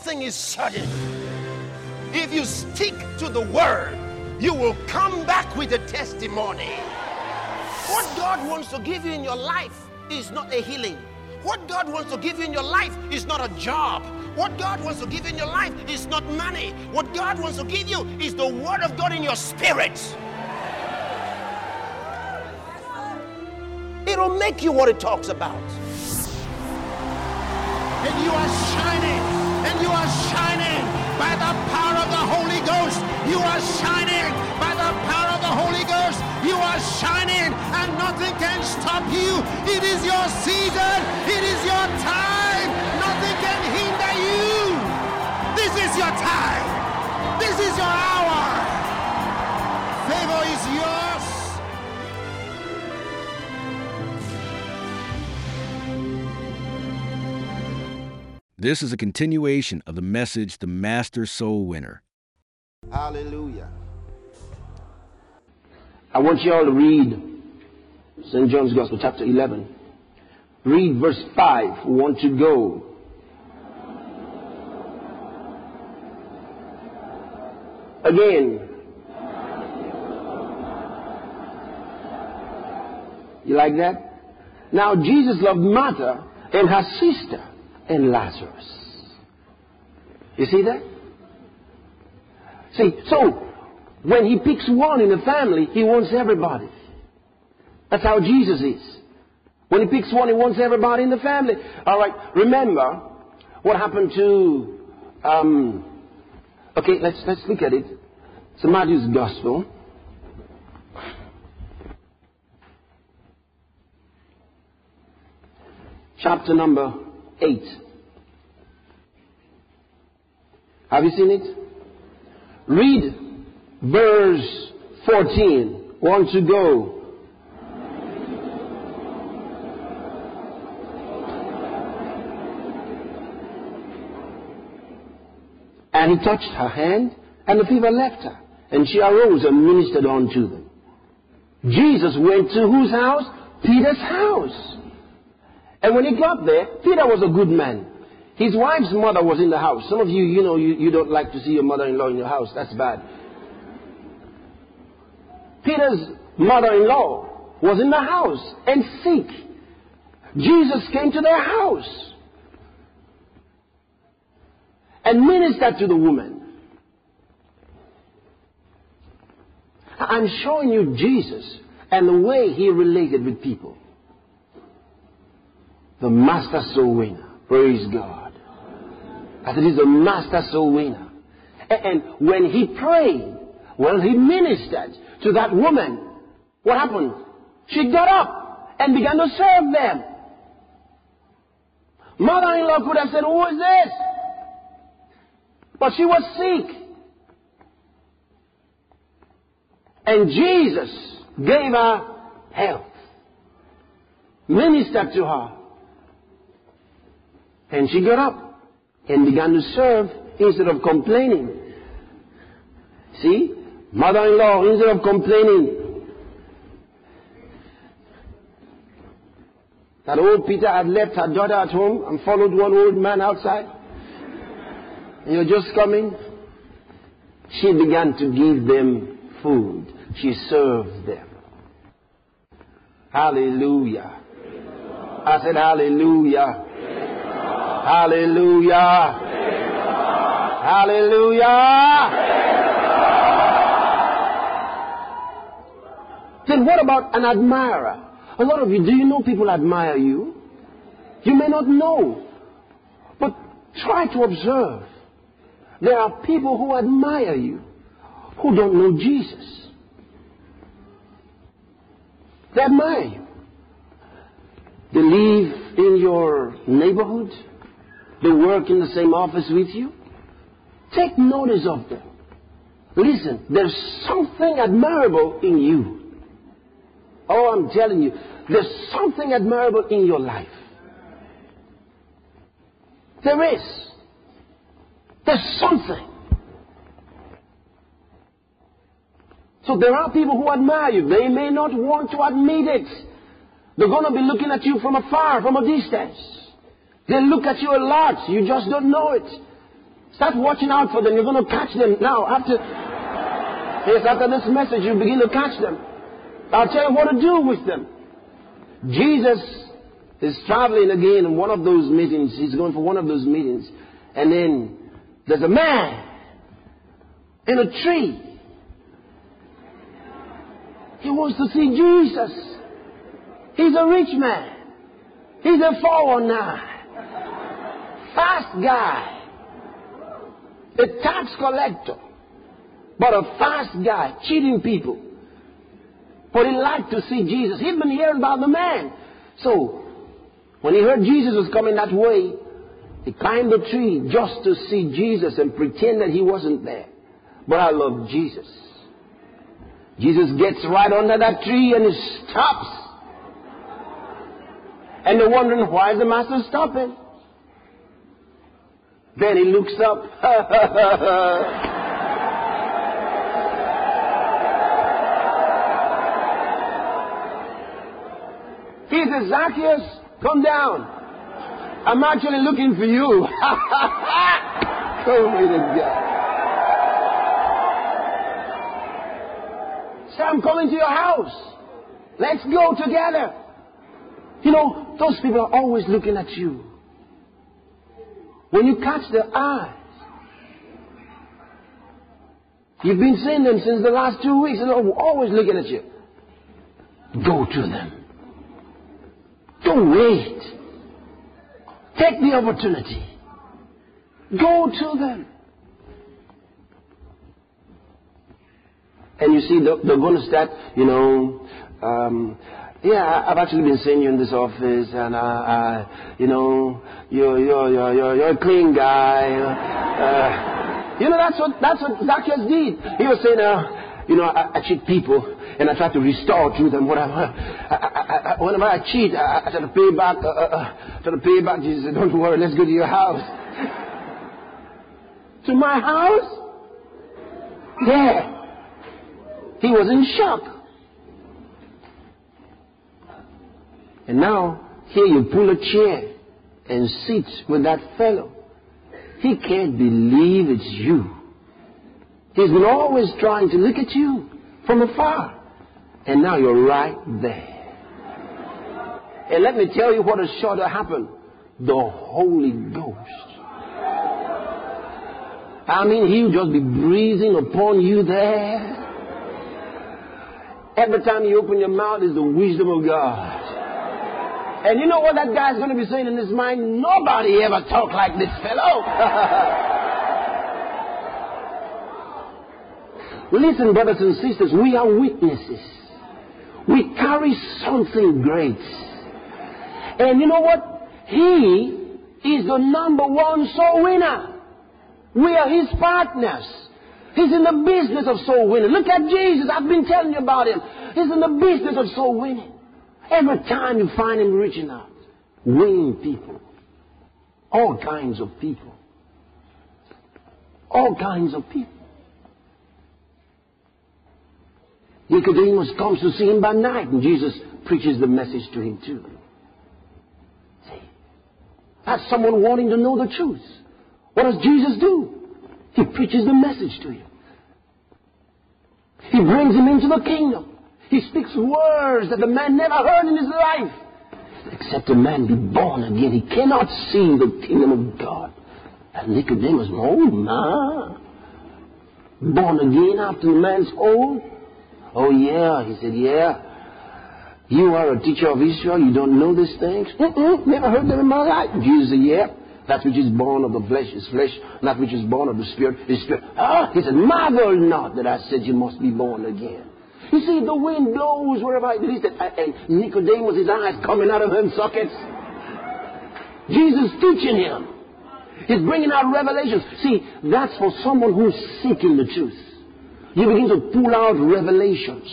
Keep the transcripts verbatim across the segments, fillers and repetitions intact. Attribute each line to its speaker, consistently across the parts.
Speaker 1: thing is certain. If you stick to the word, you will come back with a testimony. What God wants to give you in your life is not a healing. What God wants to give you in your life is not a job. What God wants to give you in your life is not money. What God wants to give you is the word of God in your spirit. It'll make you what it talks about.
Speaker 2: And you are shining, and you are shining by the power of the Holy Ghost. You are shining by the power of the Holy Ghost. You are shining, and nothing can stop you. It is your season. It is your time. Nothing can hinder you. This is your time. This is your hour. Favor is yours.
Speaker 3: This is a continuation of the message, The Master Soul Winner.
Speaker 2: Hallelujah.
Speaker 4: I want you all to read Saint John's Gospel, chapter eleven. Read verse five. We want to go. Again. You like that? Now Jesus loved Martha and her sister and Lazarus. You see that? See, so when he picks one in the family, he wants everybody. That's how Jesus is. When he picks one, he wants everybody in the family. All right, remember what happened to, um, okay, let's, let's look at it. It's Matthew's Gospel. Chapter number eight. Have you seen it? Read verse fourteen. Want to go? And he touched her hand, and the fever left her, and she arose and ministered unto them. Jesus went to whose house? Peter's house. And when he got there, Peter was a good man. His wife's mother was in the house. Some of you, you know, you, you don't like to see your mother-in-law in your house. That's bad. Peter's mother-in-law was in the house and sick. Jesus came to their house and ministered to the woman. I'm showing you Jesus and the way he related with people. The master soul winner. Praise God. As it is a master soul winner. And when he prayed, well, he ministered to that woman. What happened? She got up and began to serve them. Mother-in-law could have said, who is this? But she was sick. And Jesus gave her health. Ministered to her. And she got up and began to serve instead of complaining. See? Mother-in-law, instead of complaining. That old Peter had left her daughter at home and followed one old man outside. And you're just coming. She began to give them food. She served them. Hallelujah. I said hallelujah. Hallelujah. Hallelujah. Then what about an admirer? A lot of you, do you know people admire you? You may not know. But try to observe. There are people who admire you who don't know Jesus. They admire you. They live in your neighborhood. They work in the same office with you. Take notice of them. Listen, there's something admirable in you. Oh, I'm telling you, there's something admirable in your life. There is. There's something. So there are people who admire you. They may not want to admit it. They're going to be looking at you from afar, from a distance. They look at you a lot. You just don't know it. Start watching out for them. You're going to catch them now. After, yes, after this message, you begin to catch them. I'll tell you what to do with them. Jesus is traveling again in one of those meetings. He's going for one of those meetings. And then there's a man in a tree. He wants to see Jesus. He's a rich man. He's a four one nine. Fast guy. A tax collector. But a fast guy. Cheating people. But he liked to see Jesus. He'd been hearing about the man. So, when he heard Jesus was coming that way, he climbed the tree just to see Jesus and pretend that he wasn't there. But I love Jesus. Jesus gets right under that tree and he stops. And they're wondering, why is the master stopping? Then he looks up. He says, Zacchaeus, come down. I'm actually looking for you. Glory to God. Say, I'm coming to your house. Let's go together. You know, those people are always looking at you. When you catch their eyes, you've been seeing them since the last two weeks, and they're always looking at you. Go to them. Don't wait. Take the opportunity. Go to them. And you see, they're, they're going to start, you know, um, yeah, I've actually been seeing you in this office, and, uh, uh, you know, you're, you're, you're, you're, you're a clean guy. Uh, you know, that's what, that's what Zacchaeus did. He was saying, uh, you know, I, I cheat people, and I try to restore to them whatever. I, I, I, whenever I cheat, I, I try to pay back, uh, uh, try to pay back. Jesus said, don't worry, let's go to your house. To my house? Yeah. He was in shock. And now, here you pull a chair and sit with that fellow. He can't believe it's you. He's been always trying to look at you from afar. And now you're right there. And let me tell you what is sure to happen. The Holy Ghost. I mean, he'll just be breathing upon you there. Every time you open your mouth is the wisdom of God. And you know what that guy's going to be saying in his mind? Nobody ever talked like this fellow. Listen, brothers and sisters, we are witnesses. We carry something great. And you know what? He is the number one soul winner. We are his partners. He's in the business of soul winning. Look at Jesus. I've been telling you about him. He's in the business of soul winning. Every time you find him reaching out, winning people. All kinds of people. All kinds of people. Nicodemus comes to see him by night, and Jesus preaches the message to him too. See? That's someone wanting to know the truth. What does Jesus do? He preaches the message to you. He brings him into the kingdom. He speaks words that the man never heard in his life. Except a man be born again, he cannot see the kingdom of God. And Nicodemus, oh my. Born again after the man's old? Oh yeah. He said, yeah. You are a teacher of Israel, you don't know these things? Mm-mm, never heard them in my life. Jesus said, yeah. That which is born of the flesh is flesh, and that which is born of the spirit is spirit. Ah, he said, marvel not that I said you must be born again. You see, the wind blows wherever it is, and Nicodemus, his eyes coming out of them sockets. Jesus teaching him. He's bringing out revelations. See, that's for someone who's seeking the truth. You begin to pull out revelations.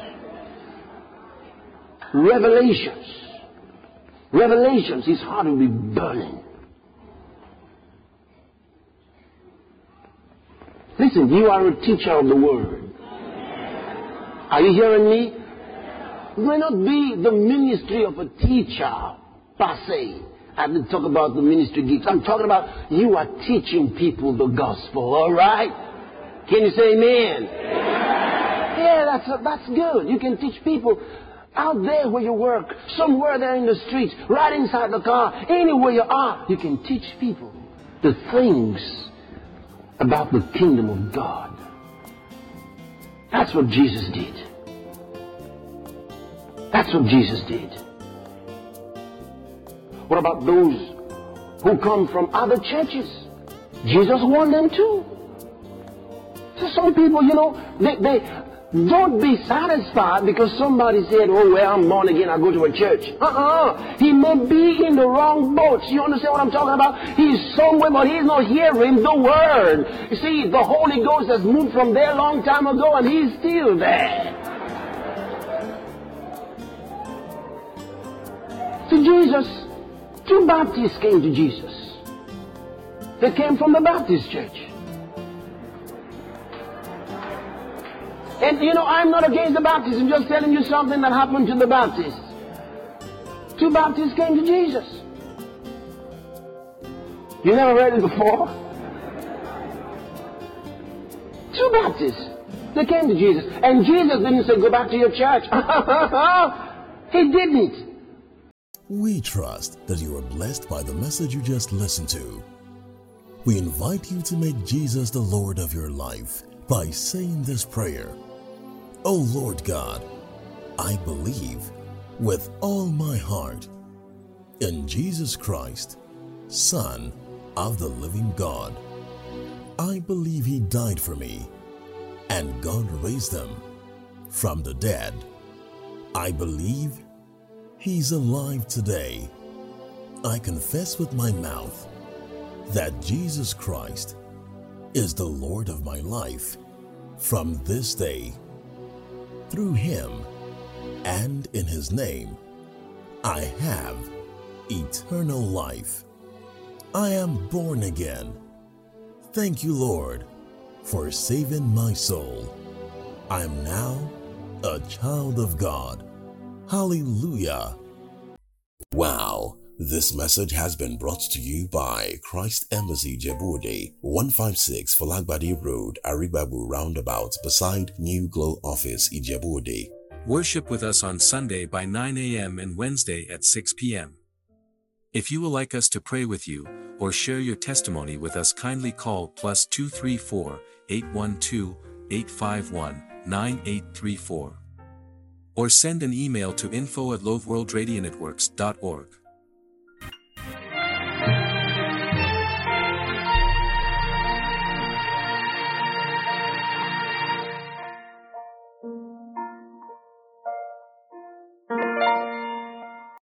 Speaker 4: Revelations. Revelations. His heart will be burning. Listen, you are a teacher of the word. Are you hearing me? It may not be the ministry of a teacher per se. I didn't talk about the ministry gifts. I'm talking about you are teaching people the gospel, all right? Can you say amen? Amen. Yeah, that's, that's good. You can teach people out there where you work, somewhere there in the streets, right inside the car, anywhere you are. You can teach people the things about the kingdom of God. That's what Jesus did. That's what Jesus did. What about those who come from other churches? Jesus warned them too. So some people, you know, they, they don't be satisfied because somebody said, oh, well, I'm born again, I go to a church. Uh-uh. He may be in the wrong boat. You understand what I'm talking about? He's somewhere, but he's not hearing the word. You see, the Holy Ghost has moved from there a long time ago, and he's still there. To Jesus, two Baptists came to Jesus. They came from the Baptist church. And you know, I'm not against the Baptists. I'm just telling you something that happened to the Baptists. Two Baptists came to Jesus. You never read it before? Two Baptists. They came to Jesus. And Jesus didn't say, go back to your church. He didn't.
Speaker 5: We trust that you are blessed by the message you just listened to. We invite you to make Jesus the Lord of your life by saying this prayer. O Lord God, I believe with all my heart in Jesus Christ, Son of the living God. I believe He died for me and God raised Him from the dead. I believe He's alive today. I confess with my mouth that Jesus Christ is the Lord of my life from this day. Through Him and in His name, I have eternal life. I am born again. Thank you, Lord, for saving my soul. I am now a child of God. Hallelujah. Wow. This message has been brought to you by Christ Embassy Ijebu-Ode, one fifty-six Falagbadi Road, Aribabu Roundabout, beside New Glow Office, Ijebu-Ode.
Speaker 6: Worship with us on Sunday by nine a m and Wednesday at six p m If you would like us to pray with you, or share your testimony with us, kindly call plus two three four, eight one two, eight five one, nine eight three four. Or send an email to info at loveworldradionetworks dot org.